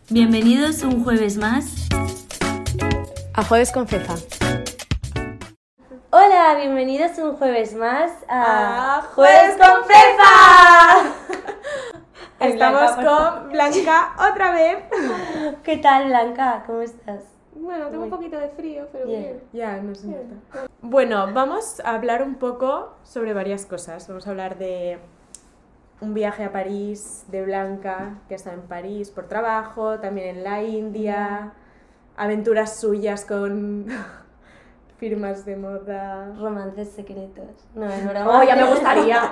Bienvenidos un jueves más a Jueves con Fefa. Hola, bienvenidos un jueves más a Jueves con Fefa. Estamos con Blanca otra vez. ¿Qué tal, Blanca? ¿Cómo estás? Bueno, tengo un poquito de frío, pero bien. Ya, no se nota. Bueno, vamos a hablar un poco sobre varias cosas. Vamos a hablar de un viaje a París de Blanca, que está en París por trabajo, también en la India, aventuras suyas con firmas de moda. Romances secretos. No, es broma. Oh, ya me gustaría.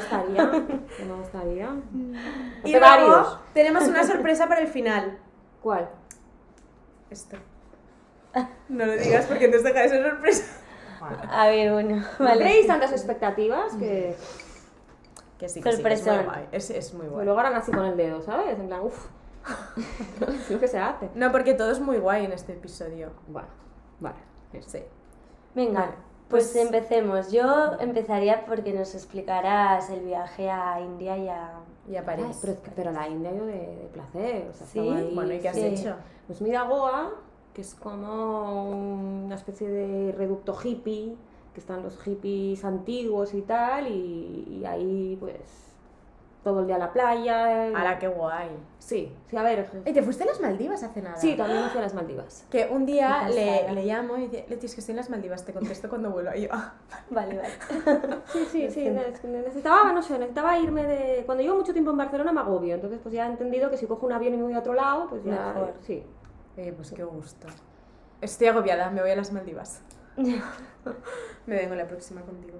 Y luego tenemos una sorpresa para el final. ¿Cuál? Esto. No lo digas porque entonces deja de ser sorpresa. A ver, bueno, ¿No vale. tenéis tantas expectativas que Que es Sorpresón. muy guay. Es muy guay. luego harán así con el dedo, ¿sabes? En plan, uff. Es lo que se hace. No, porque todo es muy guay en este episodio. Bueno, vale. Sí. Venga, Vale, pues pues- empecemos. Yo empezaría porque nos explicarás el viaje a India y a... Y a París. Pero la India yo de placer. O sea, Sí, estaba ahí. Bueno, ¿y qué has Sí. hecho? Pues mira Goa, que es como una especie de reducto hippie, que están los hippies antiguos y tal, y ahí pues todo el día a la playa. ¡Hala, qué guay! Sí, a ver. ¿Te fuiste a las Maldivas hace nada? Sí, también me fui a las Maldivas. Que un día Qué pasada. le llamo y dice, Leti, es que estoy en las Maldivas, te contesto cuando vuelva. Y yo, Vale, vale. Sí, necesitaba irme de... Cuando llevo mucho tiempo en Barcelona me agobio, entonces pues ya he entendido que si cojo un avión y me voy a otro lado, pues ya... Mejor. Sí. pues qué gusto. Estoy agobiada, me voy a las Maldivas. Me vengo la próxima contigo.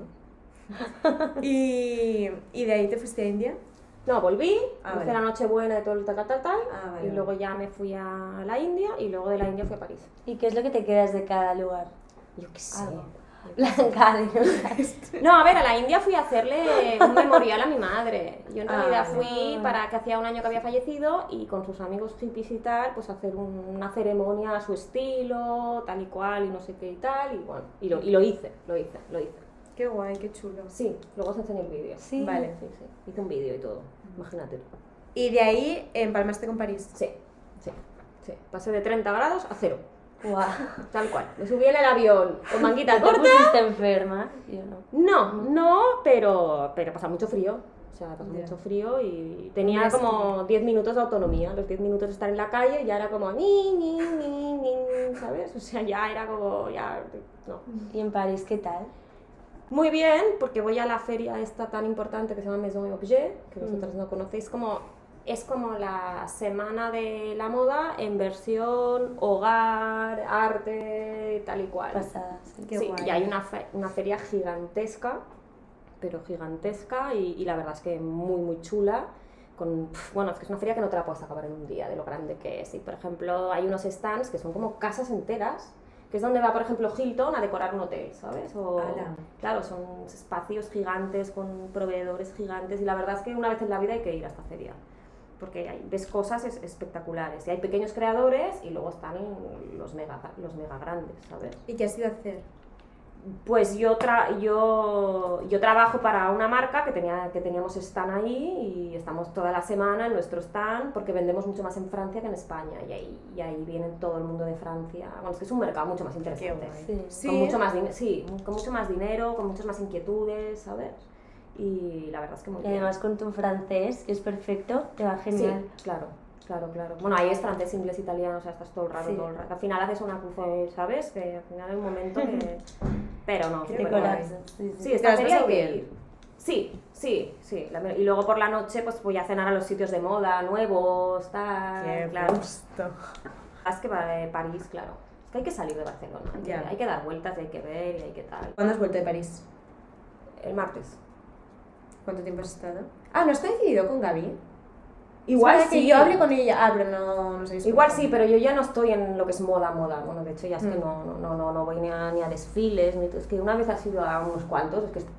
Y de ahí te fuiste a India. No, volví, Ah, hice vale. la noche buena de todo el tal, Ah, vale, y vale. luego ya me fui a la India y luego de la India fui a París. ¿Y qué es lo que te quedas de cada lugar? Yo qué sé. Algo. Blanca, No, a ver, a la India fui a hacerle un memorial a mi madre. Yo en Ah, realidad vale. fui para que hacía un año que había fallecido y con sus amigos hippies y tal, pues hacer una ceremonia a su estilo, tal y cual y no sé qué y tal, y bueno, y lo hice. Qué guay, qué chulo. Sí, luego os enseño el vídeo. Sí. Vale. Sí, hice un vídeo y todo, imagínate tú. Y de ahí empalmaste con París. Sí. Pasé de 30 grados a 0. Guau. Tal cual. Me subí en el avión con manguita ¿Te corta. pusiste enferma? Yo no. No, pero pasa mucho frío. O sea, pasa Ya. mucho frío y tenía Es como 10 minutos de autonomía. Los 10 minutos de estar en la calle ya era como ni, ¿sabes? O sea, ya era como, no. ¿Y en París qué tal? Muy bien, porque voy a la feria esta tan importante que se llama Maison et Objet, que vosotros no conocéis, es como la semana de la moda en versión hogar, arte, tal y cual. Pasada, sí. Qué Sí, guay. y hay una feria gigantesca, pero gigantesca, y la verdad es que muy chula. Bueno, es que es una feria que no te la puedes acabar en un día, de lo grande que es. Y por ejemplo, hay unos stands que son como casas enteras, que es donde va, por ejemplo, Hilton a decorar un hotel, ¿sabes? ¡Hala! Claro, son espacios gigantes con proveedores gigantes, y la verdad es que una vez en la vida hay que ir a esta feria, porque ves cosas espectaculares, y hay pequeños creadores y luego están los mega grandes, ¿sabes? ¿Y qué has ido a hacer? Pues yo trabajo para una marca que teníamos stand ahí, y estamos toda la semana en nuestro stand porque vendemos mucho más en Francia que en España, y ahí viene todo el mundo de Francia. Bueno, es que es un mercado mucho más interesante. Qué Sí. Con mucho más con mucho más dinero, con muchas más inquietudes, ¿sabes? Y la verdad es que muy Y bien. además con tu francés, que es perfecto, te va genial. Sí, claro. Bueno, ahí es francés, inglés, italiano, o sea, estás todo el rato, Sí. Al final haces una cruce, ¿sabes? Que al final hay un momento que... Pero no, Te súper guay. colapsas. Sí. Sí, ¿Te esta has feria hay pasado que bien? ir. Sí. Y luego por la noche pues voy a cenar a los sitios de moda nuevos, tal, Qué claro. gusto. Es que París, claro. Es que hay que salir de Barcelona, Ya. hay que dar vueltas, hay que ver y hay que tal. ¿Cuándo has vuelto de París? El martes. ¿Cuánto tiempo has estado? Ah, ¿no has coincidido con Gaby? Igual Es verdad sí. que yo hablé con ella. Ah, pero no sé. Igual sí, pero yo ya no estoy en lo que es moda. Bueno, de hecho ya es que no voy ni a desfiles, es que una vez has ido a unos cuantos, es que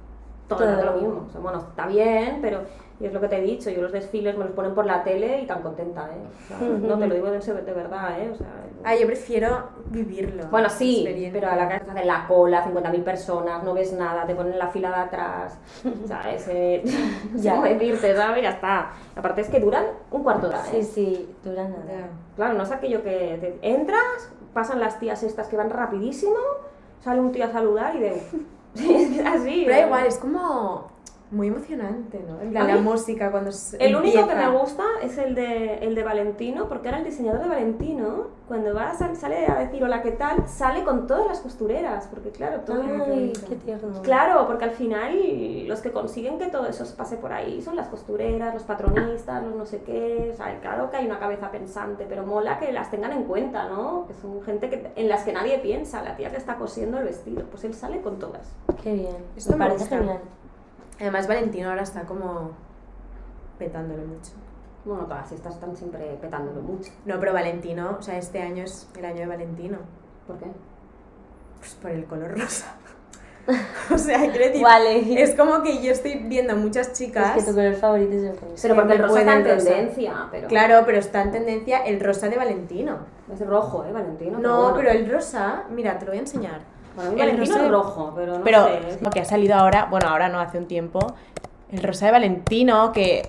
todo el rato lo mismo. O sea, bueno, está bien, pero y es lo que te he dicho, yo los desfiles me los ponen por la tele y tan contenta, O sea, no te lo digo de verdad, O sea, yo prefiero vivirlo. Bueno, sí, pero a la que hacen la cola, 50.000 personas, no ves nada, te ponen en la fila de atrás, ¿sabes? No sé cómo decirte, ¿sabes? Ya está. Aparte es que duran un cuarto de hora, Sí, duran nada. Claro, no es aquello que entras, pasan las tías estas que van rapidísimo, sale un tío a saludar y de... es así. Pero igual, es como muy emocionante, ¿no? En plan, la música cuando se El único empieza. que me gusta es el de Valentino, porque ahora el diseñador de Valentino, cuando sale a decir hola, ¿qué tal? Sale con todas las costureras, porque claro, todo... Ay, qué tierno. Claro, porque al final los que consiguen que todo eso se pase por ahí son las costureras, los patronistas, los no sé qué, o sea, claro que hay una cabeza pensante, pero mola que las tengan en cuenta, ¿no? Que son gente en las que nadie piensa, la tía que está cosiendo el vestido, pues él sale con todas. Qué bien, Esto me me parece gusta. genial. Además, Valentino ahora está como petándolo mucho. Bueno, todas estas están siempre petándolo mucho. No, pero Valentino, o sea, este año es el año de Valentino. ¿Por qué? Pues por el color rosa. O sea, quiero decir, Vale. es como que yo estoy viendo muchas chicas... Es que tu color favorito es el rosa. Pero porque el rosa está en pueden rosa. tendencia, pero... Claro, pero está en tendencia el rosa de Valentino. Es rojo, Valentino. No, bueno. pero el rosa, mira, te lo voy a enseñar. Para mí el Valentino rosa es de- rojo, pero no Pero sé. lo que ha salido ahora, bueno, ahora no, hace un tiempo, el rosa de Valentino, que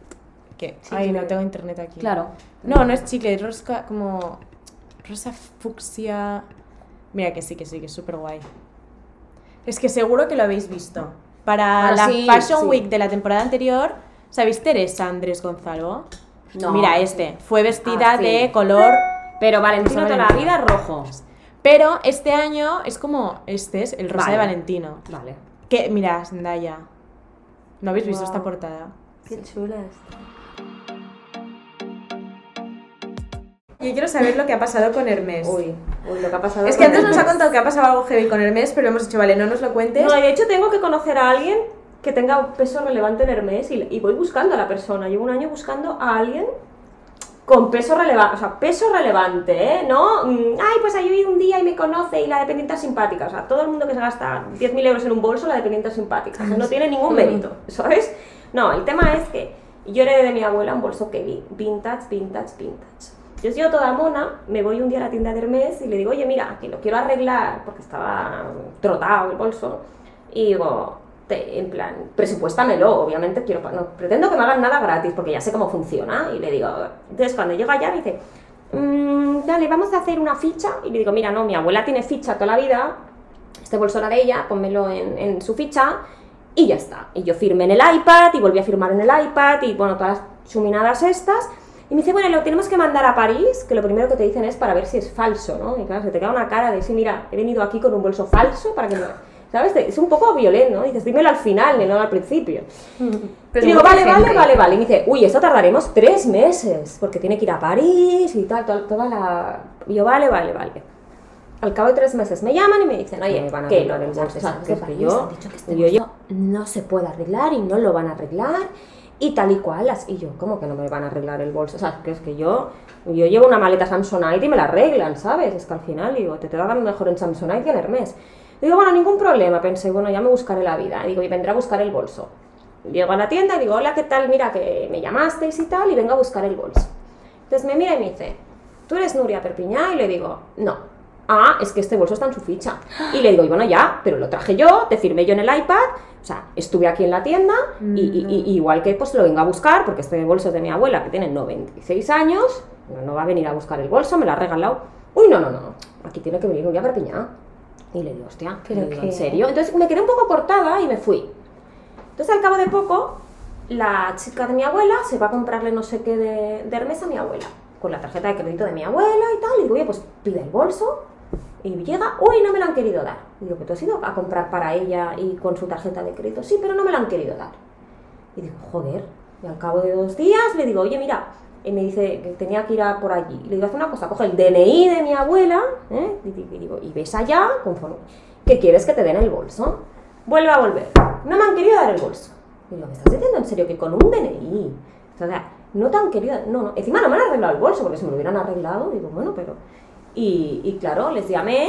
ay, no tengo internet aquí. Claro. No, no es chicle, es rosa, como rosa fucsia. Mira que sí, que es súper guay. Es que seguro que lo habéis visto. Para Bueno, la sí, Fashion sí. Week de la temporada anterior, ¿sabéis Teresa Andrés Gonzalo? No. Mira, fue vestida sí. de color... Pero Valentino Rosa toda la Valentino. vida es rojo. Pero este año es como, este es el rosa Vale. de Valentino. Vale. Que, mira, Zendaya. ¿No habéis visto Wow. esta portada? Qué chula está. Yo quiero saber lo que ha pasado con Hermès. Uy, lo que ha pasado. Es que antes nos ha contado que ha pasado algo heavy con Hermès, pero hemos dicho, vale, no nos lo cuentes. No, de hecho tengo que conocer a alguien que tenga un peso relevante en Hermès y voy buscando a la persona. Llevo un año buscando a alguien con peso relevante, o sea, peso relevante, ¿eh? No, ay, pues ahí un día y me conoce y la dependiente es simpática. O sea, todo el mundo que se gasta 10.000 euros en un bolso, la dependiente es simpática. O sea, no tiene ningún mérito, ¿sabes? No, el tema es que yo heredé de mi abuela un bolso Kelly, vintage. Yo sigo toda mona, me voy un día a la tienda de Hermès y le digo, oye, mira, que lo quiero arreglar porque estaba trotado el bolso. Y digo, en plan, presupuéstamelo, obviamente no pretendo que me hagan nada gratis porque ya sé cómo funciona. Y le digo, entonces cuando llega allá me dice, dale, vamos a hacer una ficha. Y le digo, mira, no, mi abuela tiene ficha toda la vida, este bolso era de ella, pónmelo en su ficha y ya está. Y yo firmé en el iPad y volví a firmar en el iPad y bueno, todas las chuminadas estas. Y me dice, bueno, lo tenemos que mandar a París, que lo primero que te dicen es para ver si es falso, ¿no? Y claro, se te queda una cara de, sí, mira, he venido aquí con un bolso falso para que no... ¿Sabes? Es un poco violento, ¿no? Dices, dímelo al final, no al principio. Pero Y digo, mucha vale. gente. Y me dice, uy, esto tardaremos 3 meses, porque tiene que ir a París y tal, toda la... Y yo, vale. Al cabo de 3 meses me llaman y me dicen, oye, me van a que arreglar el bolso, o sea, ¿sabes? que Que París yo- han dicho que este bolso no se puede arreglar y no lo van a arreglar y tal y cual. Y yo, ¿cómo que no me van a arreglar el bolso? O sea, que es que yo llevo una maleta Samsonite y me la arreglan, ¿sabes? Es que al final, digo, te dan mejor en Samsonite que en Hermès. Digo, bueno, ningún problema. Pensé, bueno, ya me buscaré la vida. Digo, y vendré a buscar el bolso. Llego a la tienda y digo, hola, ¿qué tal? Mira, que me llamasteis y tal, y vengo a buscar el bolso. Entonces me mira y me dice, ¿tú eres Nuria Perpiñá? Y le digo, no. Ah, es que este bolso está en su ficha. Y le digo, y bueno, ya, pero lo traje yo, te firmé yo en el iPad, o sea, estuve aquí en la tienda, y igual que pues lo vengo a buscar, porque este bolso es de mi abuela, que tiene 96 años, no va a venir a buscar el bolso, me lo ha regalado. Uy, no, aquí tiene que venir Nuria Perpiñá. Y le digo, hostia, ¿Pero le digo, qué? ¿en serio? Entonces me quedé un poco cortada y me fui. Entonces al cabo de poco, la chica de mi abuela se va a comprarle no sé qué de Hermès a mi abuela, con la tarjeta de crédito de mi abuela y tal, y digo, oye, pues pide el bolso, y llega, uy, no me lo han querido dar. Y digo, ¿que tú has ido a comprar para ella y con su tarjeta de crédito? Sí, pero no me lo han querido dar. Y digo, joder, y al cabo de 2 días le digo, oye, mira, y me dice que tenía que ir a por allí. Le digo, haz una cosa, coge el DNI de mi abuela, y digo, y ves allá, conforme, ¿qué quieres que te den el bolso? Vuelve a volver. No me han querido dar el bolso. Y digo, ¿me estás diciendo en serio que con un DNI? O sea, no te han querido, no, encima no me han arreglado el bolso, porque si me lo hubieran arreglado, digo, bueno, pero... Y claro, les llamé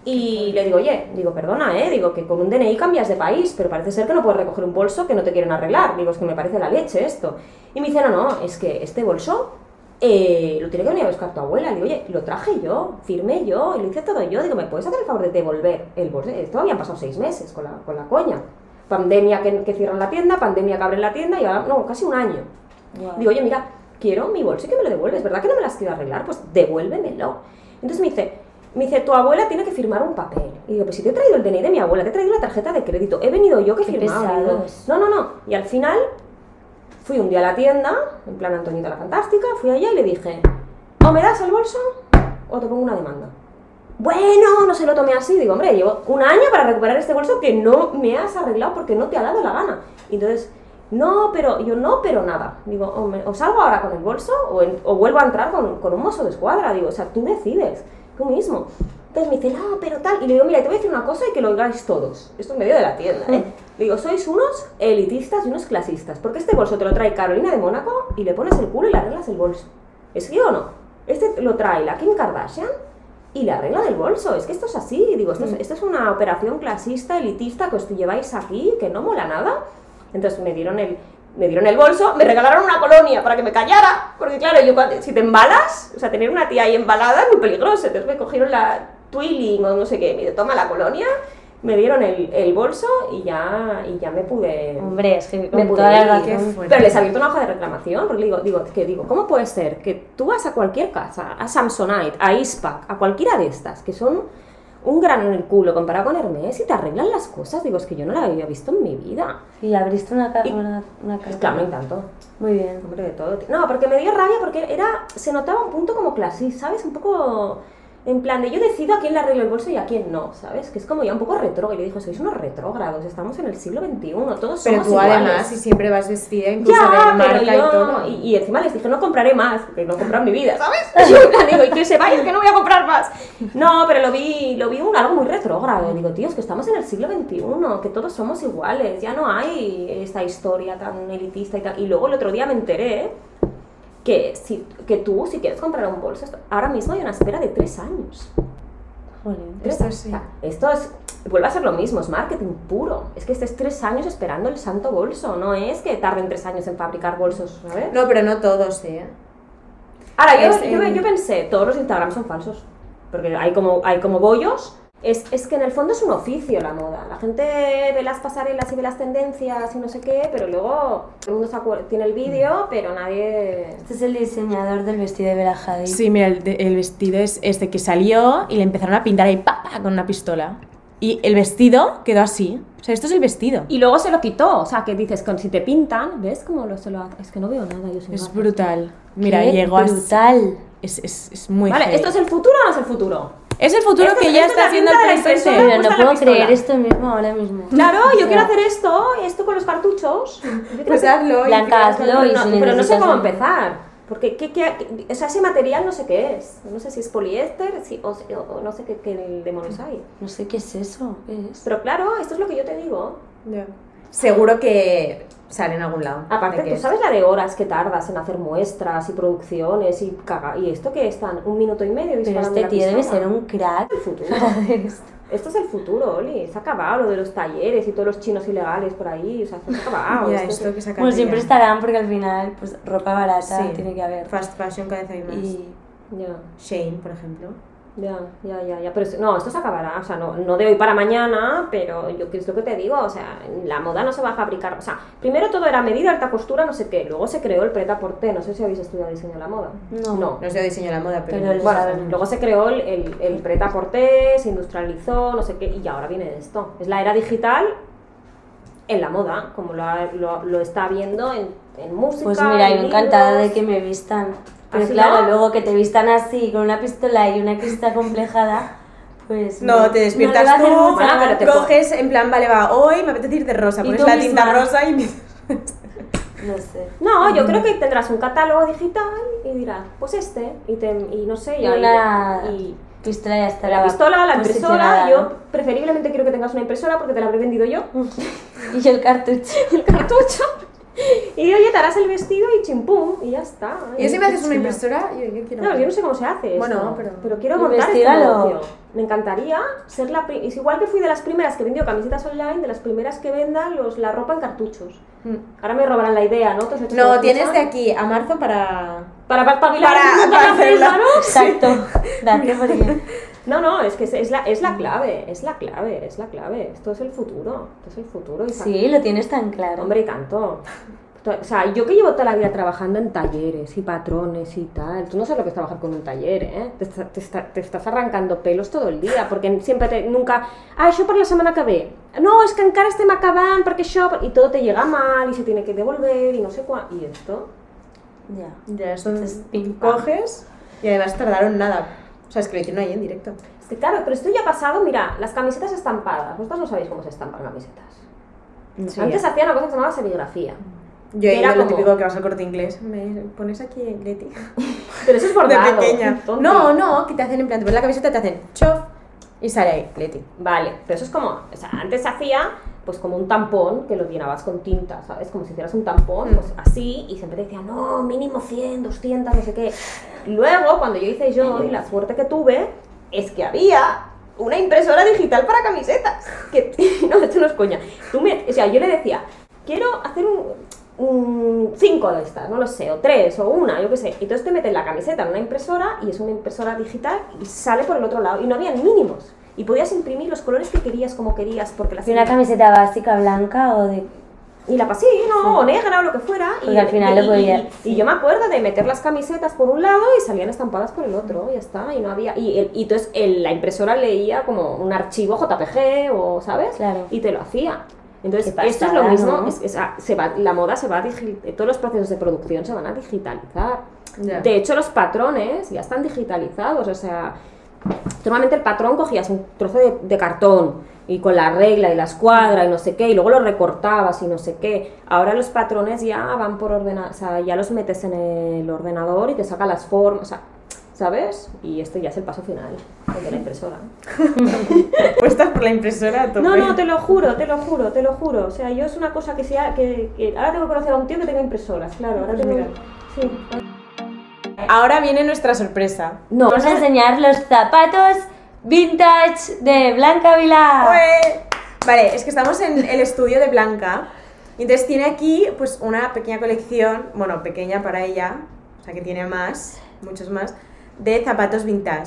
Y le digo, oye, digo, perdona, digo, que con un DNI cambias de país, pero parece ser que no puedes recoger un bolso que no te quieren arreglar. Digo, es que me parece la leche esto. Y me dice, no, es que este bolso lo tiene que venir a buscar tu abuela. Le digo, oye, lo traje yo, firmé yo, y lo hice todo yo. Digo, ¿me puedes hacer el favor de devolver el bolso? Esto habían pasado 6 meses con la coña. Pandemia que cierran la tienda, pandemia que abren la tienda, y ahora, no, casi un año. Wow. Digo, oye, mira, quiero mi bolso y que me lo devuelves, ¿verdad que no me las quiero arreglar? Pues devuélvemelo. Entonces me dice, tu abuela tiene que firmar un papel. Y digo, pues si te he traído el DNI de mi abuela, te he traído la tarjeta de crédito, he venido yo que he firmado. No. Y al final fui un día a la tienda, en plan Antoñita la Fantástica, fui allá y le dije, o me das el bolso o te pongo una demanda. Bueno, no se lo tomé así, digo, hombre, llevo un año para recuperar este bolso que no me has arreglado porque no te ha dado la gana. Y entonces, no, pero nada. Digo, o salgo ahora con el bolso o vuelvo a entrar con un mozo de escuadra. Digo, o sea, tú decides, tú mismo. Entonces me dice, no, pero tal. Y le digo, mira, te voy a decir una cosa y que lo oigáis todos. Esto en medio de la tienda, Le digo, sois unos elitistas y unos clasistas. Porque este bolso te lo trae Carolina de Mónaco y le pones el culo y le arreglas el bolso. ¿Es sí o no? Este lo trae la Kim Kardashian y le arreglan el bolso. Es que esto es así. Digo, esto es una operación clasista, elitista que os lleváis aquí, que no mola nada. Entonces me dieron el bolso, me regalaron una colonia para que me callara, porque claro, si te embalas, o sea, tener una tía ahí embalada es muy peligroso. Entonces me cogieron la Twilling o no sé qué, me dijo, toma la colonia, me dieron el bolso y ya me pude... Hombre, es que con toda la razón. Pero les he abierto una hoja de reclamación, porque digo, ¿cómo puede ser que tú vas a cualquier casa, a Samsonite, a Eastpak, a cualquiera de estas, que son un grano en el culo comparado con Hermes y te arreglan las cosas? Digo, es que yo no la había visto en mi vida. Y abriste una casa. Claro, me encantó. Muy bien. Hombre, de todo. No, porque me dio rabia porque se notaba un punto como clasista, ¿sabes? Un poco en plan de yo decido a quién le arreglo el bolso y a quién no, ¿sabes? Que es como ya un poco retrógrado. Y le dijo, sois unos retrógrados, estamos en el siglo XXI, todos somos iguales. Pero tú además, si siempre vas vestida incluso de marca y todo. Y encima les dije, no compraré más, porque no he comprado en mi vida, ¿sabes? Yo digo, y que se vaya, que no voy a comprar más. No, pero lo vi algo muy retrógrado. Digo, tío, es que estamos en el siglo XXI, que todos somos iguales, ya no hay esta historia tan elitista y tal. Y luego el otro día me enteré que tú, si quieres comprar un bolso, ahora mismo hay una espera de 3 años. Joder, esto sí. Esto vuelve a ser lo mismo, es marketing puro. Es que estés 3 años esperando el santo bolso, no es que tarden 3 años en fabricar bolsos, ¿sabes? No, pero no todos, Ahora, yo pensé, todos los Instagram son falsos, porque hay como bollos. Es que en el fondo es un oficio la moda. La gente ve las pasarelas y ve las tendencias y no sé qué, pero luego todo el mundo tiene el vídeo, pero nadie... Este es el diseñador del vestido de Bella Hadid. Sí, mira, el vestido es este que salió y le empezaron a pintar ahí con una pistola. Y el vestido quedó así. O sea, esto es el vestido. Y luego se lo quitó. O sea, que dices, si te pintan, ¿ves cómo se lo hace? Es que no veo nada. Es brutal. Mira, ¿Qué? llegó brutal. Es muy Vale, heavy. ¿esto es el futuro o no es el futuro? Es el futuro que ya está haciendo el presente. Pero no puedo creer esto mismo ahora mismo. Claro, yo quiero hacer esto con los cartuchos. Pues hazlo. Blanca, hazlo. Pero no sé cómo empezar. Porque o sea, ese material no sé qué es. No sé si es poliéster o no sé qué demonios hay. No sé qué es eso. ¿Qué es? Pero claro, esto es lo que yo te digo. Yeah. Seguro que sale en algún lado. Aparte, ¿tú sabes la de horas que tardas en hacer muestras y producciones y esto que están 1 minuto y medio disparando? Pero este tío debe ser un crack. El futuro. Esto es el futuro, Oli. Se ha acabado lo de los talleres y todos los chinos ilegales por ahí. O sea, se ha acabado. Ya, esto que sacan. Bueno, siempre estarán porque al final, pues ropa barata tiene que haber. Fast fashion cada vez hay más. Y Shane, por ejemplo. Ya. Pero no, esto se acabará, o sea, no de hoy para mañana, pero yo qué es lo que te digo, o sea, la moda no se va a fabricar, o sea, primero todo era medida, alta costura, no sé qué, luego se creó el prêt-à-porter, no sé si habéis estudiado diseño de la moda. No sé diseño de la moda, pero bueno, luego se creó el prêt-à-porter, se industrializó, no sé qué, y ahora viene esto, es la era digital en la moda, como lo está viendo en música. Pues mira, yo encantada de que me vistan. Pero claro, luego que te vistan así, con una pistola y una crista complejada, pues... No, te despiertas tú, coges en plan, vale, va, hoy me apetece ir de rosa, pones la tinta rosa y... No sé. No, yo creo que tendrás un catálogo digital y dirás, pues y no sé, y pistola ya está. La pistola, la impresora, yo preferiblemente quiero que tengas una impresora porque te la habré vendido yo. Y el cartucho. El cartucho. Y oye, te harás el vestido y chimpum, y ya está. Y si me haces una impresora, yo quiero. No, yo no sé cómo se hace Bueno, eso, pero quiero montar este investígalo. negocio. Me encantaría ser es igual que fui de las primeras que vendió camisetas online, de las primeras que venda la ropa en cartuchos. Ahora me robarán la idea, ¿no? Todos estos que No, me tienes escuchan. de aquí a marzo para Para para hacerla. ¿no? Exacto, date porque... No, es que es la clave. Esto es el futuro. Sí, lo tienes tan claro. Hombre, y tanto. O sea, yo que llevo toda la vida trabajando en talleres y patrones y tal, tú no sabes lo que es trabajar con un taller, ¿eh? Te estás arrancando pelos todo el día, porque nunca, això per la setmana que ve, no, es que encara estem acabant, perquè això, y todo te llega mal, y se tiene que devolver, y no sé cuánto, y esto. Ya. Ya, eso Entonces, pim, pam. coges y además tardaron nada. O sea, es que lo hicieron ahí en directo. Es que claro, pero esto ya ha pasado, mira, las camisetas estampadas, vosotros no sabéis cómo se estampan camisetas. Sí. Antes hacía una cosa que se llamaba serigrafía. Yo he Era ido lo como- típico que vas al Corte Inglés. ¿Me pones aquí, Leti? Pero eso es De bordado. pequeña. tonto. No, que te hacen en plan, te pones la camiseta, te hacen chof y sale ahí, Leti. Vale, pero eso es como, o sea, antes se hacía pues como un tampón que lo llenabas con tinta, ¿sabes? Como si hicieras un tampón, pues así, y siempre te decían, no, mínimo 100, 200, no sé qué. Luego, cuando yo hice yo, y la suerte que tuve, es que había una impresora digital para camisetas. Que, no, esto no es coña. O sea, yo le decía, quiero hacer un 5 de estas, no lo sé, o 3, o una, yo qué sé. Y entonces te metes la camiseta en una impresora, y es una impresora digital, y sale por el otro lado, y no había ni mínimos. Y podías imprimir los colores que querías, como querías, porque las... ¿Y una camiseta básica blanca o de...? Y la pasé, ¿no? O negra o lo que fuera. Porque al final lo podía- y yo me acuerdo de meter las camisetas por un lado y salían estampadas por el otro, y ya está. Y no había. Y entonces la impresora leía como un archivo JPG o, ¿sabes? Claro. Y te lo hacía. Entonces, Qué esto es pasada, lo mismo. ¿no? La moda se va a todos los procesos de producción se van a digitalizar. Ya. De hecho, los patrones ya están digitalizados. O sea, normalmente el patrón cogías un trozo de cartón y con la regla y la escuadra y no sé qué, y luego lo recortabas y no sé qué. Ahora los patrones ya van por ordenador, o sea, ya los metes en el ordenador y te saca las formas, o sea, ¿sabes? Y esto ya es el paso final, el de la impresora. Puestas por la impresora a tope. No, te lo juro. O sea, yo es una cosa que sea que ahora tengo que conocer a un tío que tenga impresoras, claro. Ahora Pues tengo... mira. Sí. Ahora viene nuestra sorpresa. No, Vamos a enseñar los zapatos vintage de Blanca Vilá. ¡Ué! Vale, es que estamos en el estudio de Blanca. Y entonces tiene aquí pues una pequeña colección, bueno, pequeña para ella, o sea que tiene muchos más, de zapatos vintage.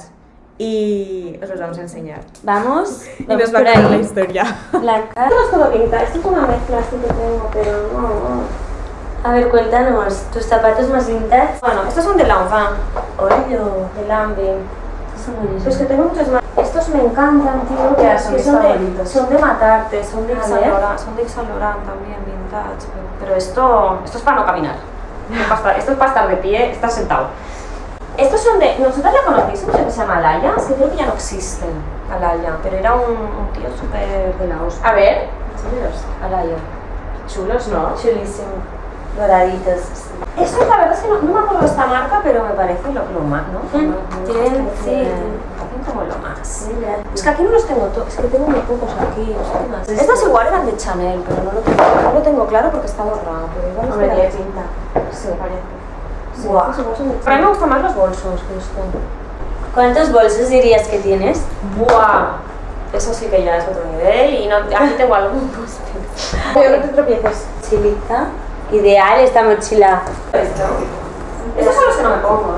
Y os los vamos a enseñar. Vamos Y nos va a por contar la ahí. historia. Blanca. esto no es todo pinta, esto es una mezcla así que tengo, pero no. A ver, cuéntanos, tus zapatos más vintage. Bueno, estos son de Lanvin, Oye, de Lambin. son buenísimos. Pues que tengo muchos más. Estos me encantan, tío. Ya, es son que mis son favoritos. son de matarte, son de A Yves ver. Saint Laurent, también, vintage. Pero esto es para no caminar. Esto es para estar de pie, estar sentado. Estos son de. ¿Nosotros la conocéis? Un tío que se llama Alaya. Es que creo que ya no existen, Alaya. Pero era un tío súper de la hostia. A ver. Alaya. Chulos, ¿no? Chulísimo. Doraditos. Estos, la verdad es que no me acuerdo de esta marca, pero me parece lo más, ¿no? Tienen, sí. Hacen como lo más. Mira. Es que aquí no los tengo todos, es que tengo muy pocos aquí. O sea, estas igual eran de Chanel, pero no lo tengo claro porque está borrado. Pero igual Hombre, este era tiene pinta. Sí, parece. Sí, Guau. estos igual son de Chanel. Pero a mí me gustan más los bolsos que esto. ¿Cuántos bolsos dirías que tienes? ¡Buah! Eso sí que ya es otro nivel y no, aquí tengo algunos. Pero no te tropieces. Chilita. Ideal esta mochila. Estos son los que no me pongo,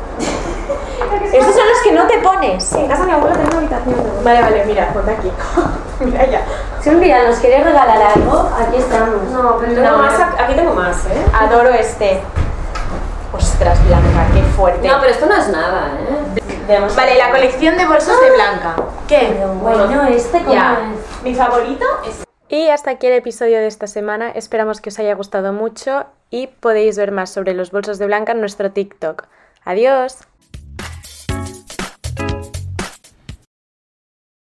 ¿eh? Estos son los que no te pones. Sí, en casa de mi abuela tengo una habitación de bolsos. Vale, mira, ponte aquí. Mira ya. Si un día nos quieres regalar algo, aquí estamos. No, pero tengo más, aquí tengo más, ¿eh? Adoro este. Ostras, Blanca, qué fuerte. No, pero esto no es nada, ¿eh? Veamos. Vale, la colección de bolsos de Blanca. ¿Qué? Pero bueno, este cómo Ya. es. Mi favorito es... Y hasta aquí el episodio de esta semana. Esperamos que os haya gustado mucho y podéis ver más sobre los bolsos de Blanca en nuestro TikTok. ¡Adiós!